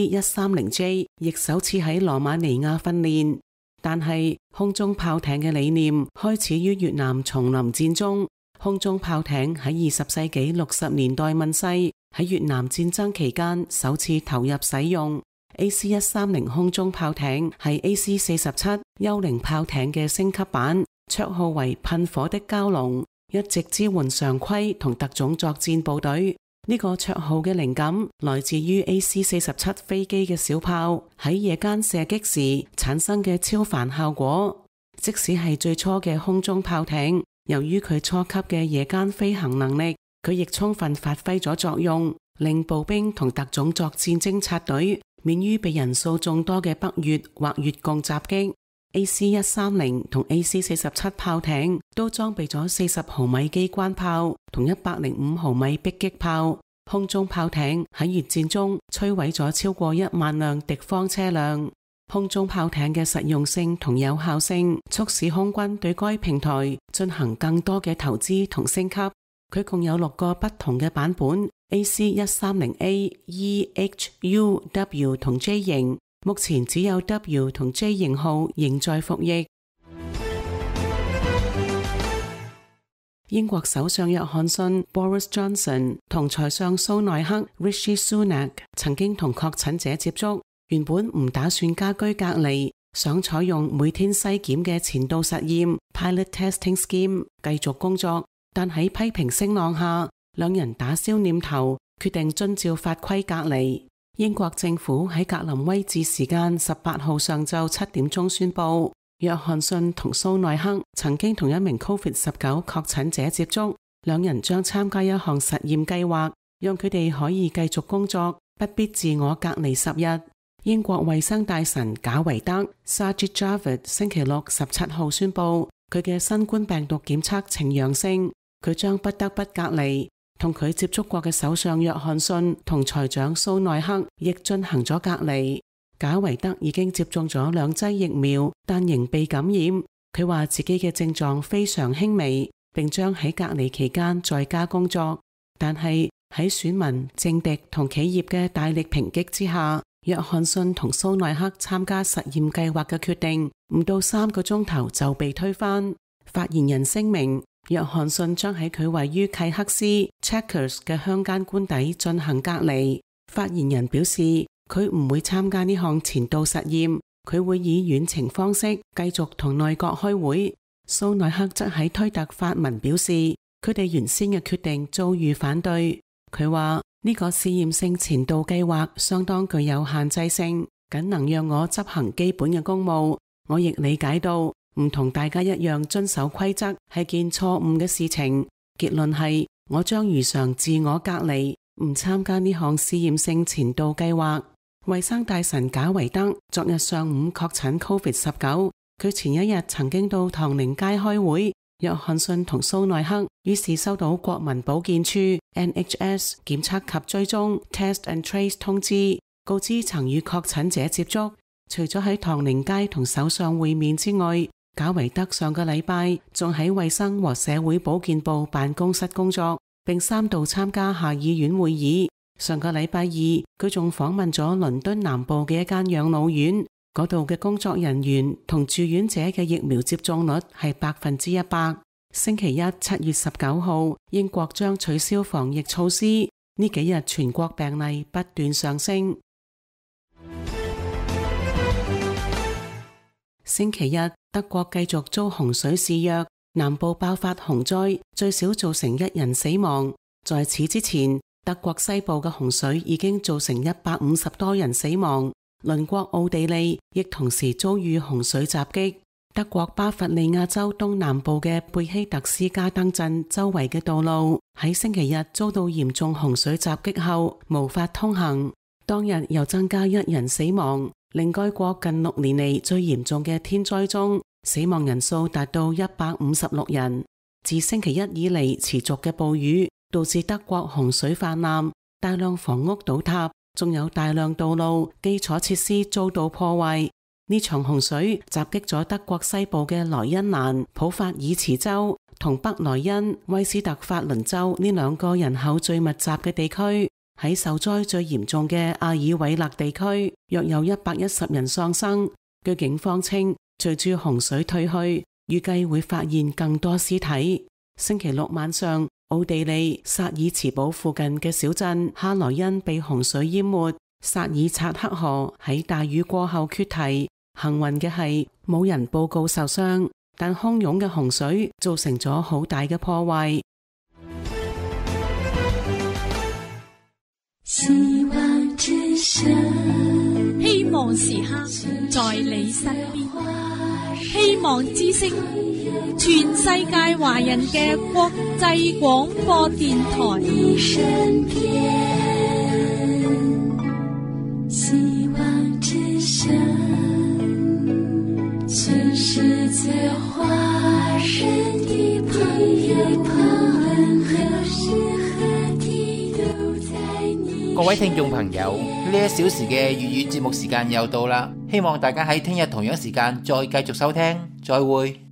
AC-130J 亦首次喺羅馬尼亞訓練。但係空中炮艇嘅理念開始於越南叢林戰中。空中炮艇喺20世紀60年代問世，喺越南戰爭期間首次投入使用。AC-130 空中炮艇係 AC-47 幽靈炮艇嘅升級版，綽號為噴火的蛟龍，一直支援常規同特種作戰部隊。呢個綽號嘅靈感來自於 AC-47 飛機嘅小炮喺夜間射擊時產生嘅超凡效果。即使係最初嘅空中炮艇，由於佢初級嘅夜間飛行能力，佢亦充分發揮咗作用，令步兵同特種作戰偵察隊免於被人數眾多嘅北越或越共襲擊。 AC-130同 AC-47炮艇都裝備咗40毫米機關炮同105毫米迫擊炮。空中炮艇喺越戰中摧毀咗超過1萬輛敵方車輛。空中炮艇嘅實用性同有效性，促使空軍對該平台進行更多嘅投資同升級。佢共有6個不同嘅版本 ：AC-130A、E、H、U、W 同 J 型。目前只有 W 同 J 型號仍在服役。英國首相約翰遜 Boris Johnson 同財相蘇奈克 Rishi Sunak 曾經同確診者接觸，原本唔打算家居隔離，想採用每天篩檢嘅前導實驗 Pilot Testing Scheme 繼續工作，但喺批評聲浪下，兩人打消念頭，決定遵照法規隔離。英國政府喺格林威治時間18號上晝7點鐘宣布，約翰遜同蘇奈克曾經同一名 COVID-19 確診者接觸，兩人將參加一項實驗計劃，讓佢哋可以繼續工作，不必自我隔離10日。英國衛生大臣賈維德 Sajid Javid 星期六17號宣布，佢嘅新冠病毒檢測呈陽性，佢將不得不隔離。同佢接觸過嘅首相約翰遜同財長蘇奈克亦進行咗隔離。賈維德已經接種咗2劑疫苗，但仍被感染。佢話自己嘅症狀非常輕微，並將喺隔離期間在家工作。但係喺選民、政敵同企業嘅大力抨擊之下，約翰遜同蘇奈克參加實驗計劃嘅決定唔到3個鐘頭就被推翻。發言人聲明，約翰遜將喺佢位於契克斯 Chequers 嘅鄉間官邸進行隔離。發言人表示，佢唔會參加呢項前導實驗，佢會以遠程方式繼續同內閣開會。蘇奈克則喺推特發文表示，佢哋原先嘅決定遭遇反對。佢話呢個試驗性前導計劃相當具有限制性，僅能讓我執行基本嘅公務。我亦理解到唔同大家一樣遵守規則係件錯誤嘅事情。結論係我將如常自我隔離，唔參加呢項試驗性前導計劃。衛生大臣賈維德昨日上午確診 COVID-19， 佢前一日曾經到唐寧街開會。約翰遜同蘇奈克於是收到國民保健處 NHS 檢測及追蹤 Test and Trace 通知，告知曾與確診者接觸。除咗喺唐寧街同首相會面之外，賈維德上個禮拜仲喺衛生和社會保健部辦公室工作，並3度參加下議院會議。上個禮拜二，佢仲訪問咗倫敦南部嘅一間養老院，嗰度嘅工作人員同住院者嘅疫苗接種率係100%。星期一7月19號，英國將取消防疫措施。呢幾日全國病例不斷上升。星期一，德國繼續遭洪水肆虐，南部爆發洪災，最少造成1人死亡。在此之前，德國西部嘅洪水已經造成150多人死亡。鄰國奧地利亦同時遭遇洪水襲擊。德國巴伐利亞州東南部嘅貝希特斯加登鎮周圍嘅道路喺星期日遭到嚴重洪水襲擊後無法通行，當日又增加1人死亡，令該國近6年嚟最嚴重嘅天災中，死亡人數達到156人。自星期一以嚟持續嘅暴雨導致德國洪水泛濫，大量房屋倒塌，仲有大量道路基礎設施遭到破壞。呢場洪水襲擊咗德國西部嘅萊茵蘭普法爾茨州同北萊茵威斯特法倫州呢2個人口最密集嘅地區。喺受災最嚴重嘅阿爾韋勒地區，約有110人喪生。據警方稱，隨住洪水退去，預計會發現更多屍體。星期六晚上，奧地利薩爾茨堡附近嘅小鎮哈萊茵被洪水淹沒，薩爾察克河喺大雨過後決堤。幸運嘅係冇人報告受傷，但洶湧嘅洪水造成咗好大嘅破壞。 希望之聲， 希望時刻在你身邊，希望之聲，全世界華人嘅國際廣播電台。 希望之聲。 花人的朋友，何時何地都在你。 各位聽眾朋友，呢1小時嘅粵語節目時間又到啦，希望大家喺聽日同樣時間再繼續收聽，再會。